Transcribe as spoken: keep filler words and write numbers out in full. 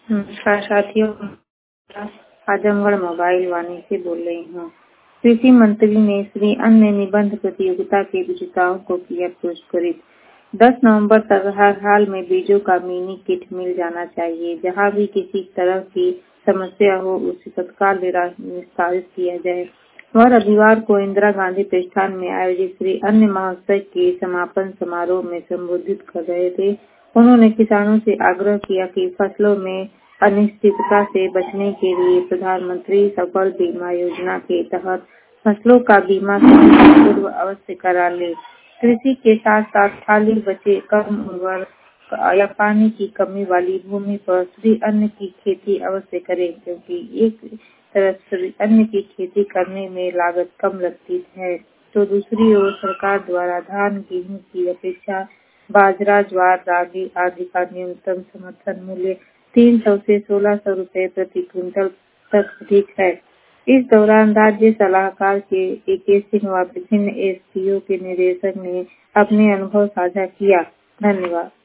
नमस्कार साथियों, आजमगढ़ मोबाइल वाणी से बोल रही हूँ। कृषि मंत्री ने श्री अन्न निबंध प्रतियोगिता के विजेताओं को किया पुरस्कृत। दस नवंबर तक हर हाल में बीजों का मिनी किट मिल जाना चाहिए। जहां भी किसी तरह की समस्या हो उसे तत्काल निस्तारित किया जाए। वह रविवार को इंदिरा गांधी प्रतिष्ठान में आयोजित श्री अन्न महोत्सव के समापन समारोह में संबोधित कर रहे थे। उन्होंने किसानों से आग्रह किया कि फसलों में अनिश्चितता से बचने के लिए प्रधानमंत्री फसल बीमा योजना के तहत फसलों का बीमा पूर्व अवश्य करा ले। कृषि के साथ साथ खाली बचे कम उर्वरक या पानी की कमी वाली भूमि पर श्री अन्न की खेती अवश्य करें, क्योंकि एक तरफ श्री अन्न की खेती करने में लागत कम लगती है तो दूसरी ओर सरकार द्वारा धान गेहूं की अपेक्षा बाजरा, ज्वार, रागी आदि का न्यूनतम समर्थन मूल्य तीन सौ से सोलह सौ रुपए प्रति क्विंटल तक अधिक है। इस दौरान राज्य सलाहकार के ए के सिंह व विभिन्न एस डी ओ के निदेशक ने अपने अनुभव साझा किया। धन्यवाद।